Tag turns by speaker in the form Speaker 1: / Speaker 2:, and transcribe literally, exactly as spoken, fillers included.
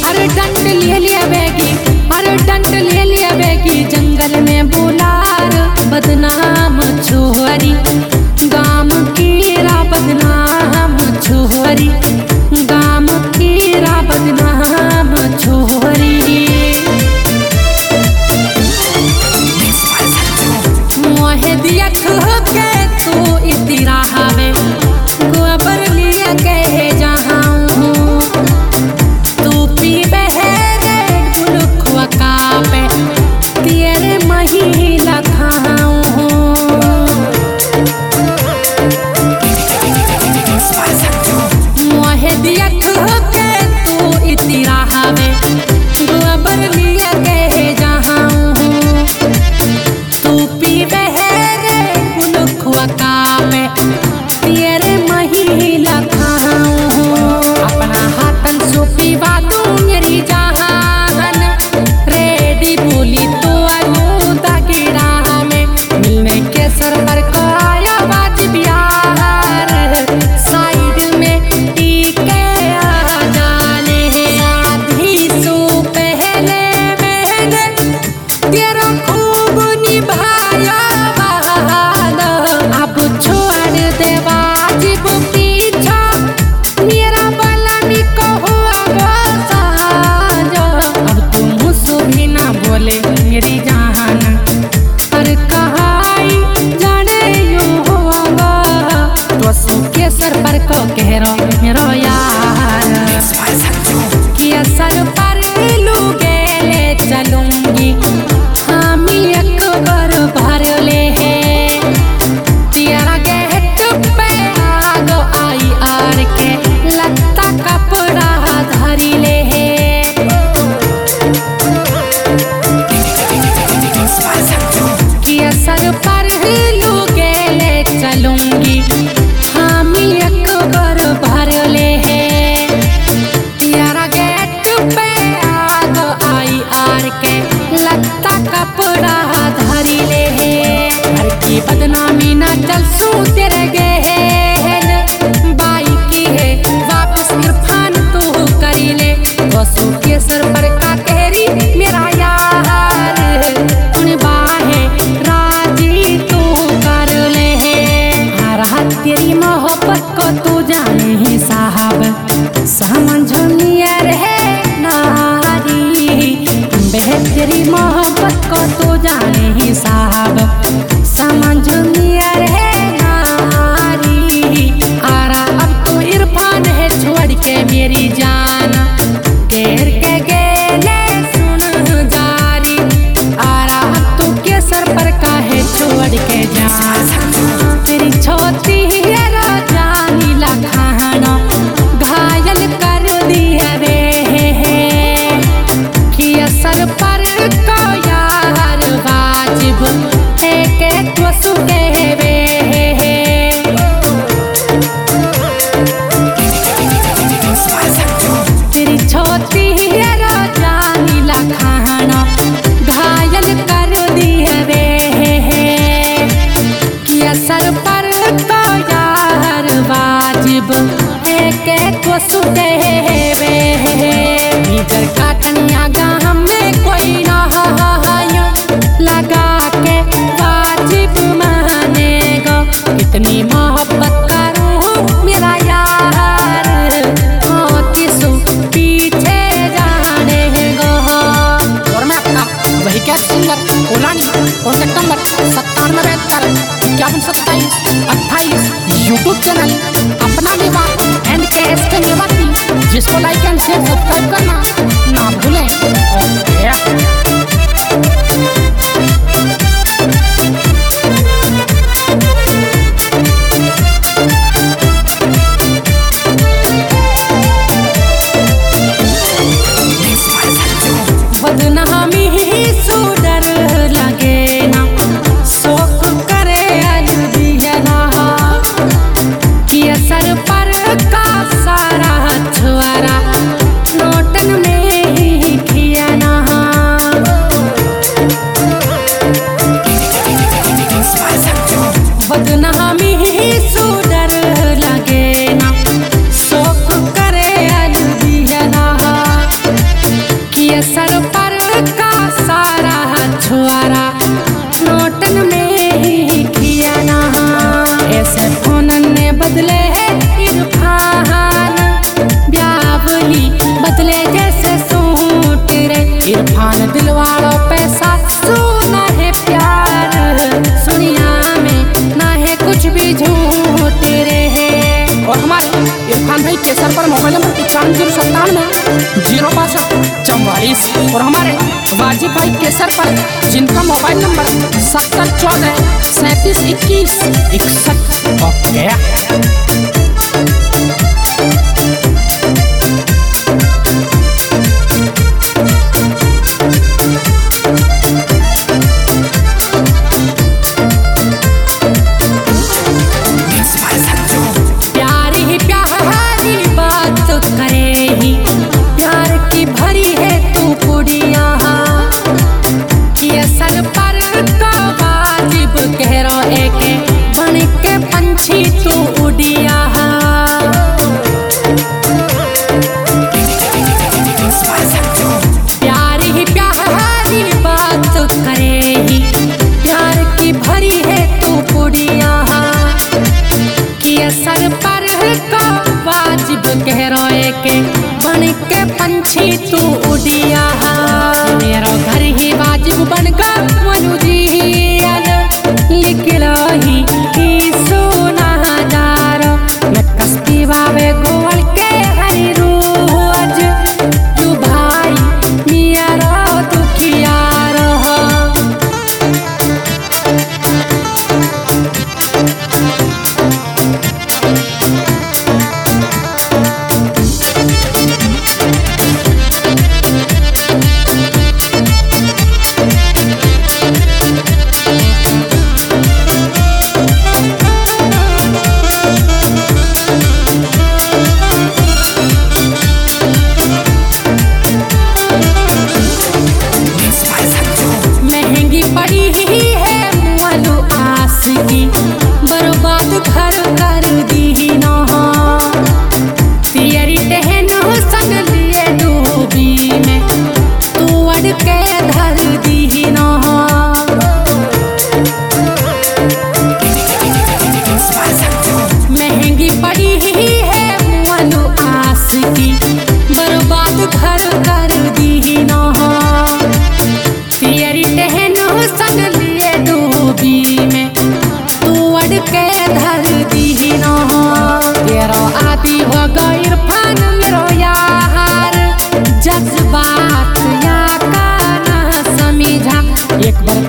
Speaker 1: अरे डंड ले लिया बेगी, अरे डंड ले लिया बेगी, जंगल में बुलार बदनाम छोरी, गाम कीरा बदनाम छोरी, गाम कीरा बदनाम छोरी। मोहे दिया के तू इतिरा हवे, गोबर लिया कहे जहाँ तू पीबे है रे गुलखुआ कापे, तेरे महिला खाऊं मोहे दिया के तू इतिरा हवे, गोबर लिया कहे जहाँ तू पीबे है रे गुलखुआ कापे, तेरे महिला खाऊं। अपना हाथन सुपी बातू मेरी जहान, रेडी बोली तो अलूदा की राह में, मिलने के सर पर को आया बाज बिहार, साइड में टीके आ जाने आधी सो पहले मैंने तेरा खूब निभाया वादा, अब छोड़ दे वाजिब पीछा, मेरा बलानी को हुआ साजा। अब तुम मुझसे भी ना बोले मेरी जान, पर कहाई जाने यूं होगा, तो सो के सर पर को कह रो मेरो यार, कि असर पर लूगे ले चलूंगी, हामी अकबर भर ले है, तेरा गेट पे आगो आई आर के, लत्ता कपड़ा धरी ले है, कि असर पर लूगे ले चलूंगी, हामी अकबर भर ले है, तेरा गेट पे आगो आई आर के, लत्ता कपड़ा धरी ले है। घर की बदनामी ना चल सू तेरे गहन, बाई की है वापस इरफान तू करी ले, वसू के सर पर का तेरी मेरा यार, उन बाहे राजी तू कर ले है। आ रहा तेरी मोहब्बत को तू जाने ही साहब, समझनिया रहे नारी, बेहतरी मोहब्बत को तू जाने ही साहब, समझनिया रहे नारी। आरा अब तू इरफान है छोड़ के मेरी जान, केर के गेले सुन जारी, आरा अब तू के सर पर का है छोड़ के जान, तेरी छोटी है राजानी लखाना, घायल कर दी है वे कि असर पर को यार वाजिब एक एक वसु के वे, तेरी छोटी है राजानी लखाना, घायल कर दी है वे कि असर पर को यार वाजिब एक एक वसु के वे। इधर काटनिया गाँव में कोई ना लगा के वाजिब मानेगा, कितनी मोहब्बत करूँ मेरा यार, किसु पीछे जाने गो। और मैं अपना वही क्या सिंगर ओलानी, कॉन्टेक्ट नंबर सत्तानवे बहत्तर इक्यावन सत्ताईस अट्ठाईस, यूट्यूब चैनल अपना निवास एंड के एस के निवासी, जिसको लाइक एंड शेयर सब्सक्राइब करना ना भूलें। बदनामी सो डर लगे ना, शोक करे अलविदा, कि असर पर का सारा छुआरा नोटन में ही किया ना, बदनामी सो डर लगे ना, शोक करे अलविदा, ये सर पर का सारा छुआरा नोटन में ही किया ना। ऐसे फोन ने बदले है इरफान, ब्यावली बदले जैसे सूट रे। इरफान दिलवाड़ो पैसा सुना है प्यार, सुनिया में ना है कुछ भी झूठ रे।
Speaker 2: और हमारे इरफान भाई केसर पर मोबाइल नंबर पचानवे जीरो सत्तानवे जीरो बासठ चौवालीस। और हमारे वाजिब भाई केसर पर जिनका मोबाइल नंबर सत्तर चौदह सैंतीस इक्कीस इकसठ। ओके
Speaker 1: पंछी तू उड़िया प्यार ही प्यारी बात करेगी, प्यार की भरी है तू पुड़िया। कि सर पर का वाजिब कह रोए के बन के पंछी तू उड़िया। मेरा घर ही वाजिब बन का मनुजी लिख रही ही सोना हजारो। मैं कस्ती बाबे गोल के हरी रोज तू भाई मिया रो दुखिया रहो। बर्बाद घर कर दी ना तेरी टहन संग लिए डूबी में तू अड़ के धर दी ना। महंगी पड़ी है मुअनु आस की, बर्बाद घर कर दी ना तेरी टहन संग लिए डूबी में के धर दी ना। तेरा आदि हो गया इरफान मेरो यार, जज्बात या का ना समझा। एक बार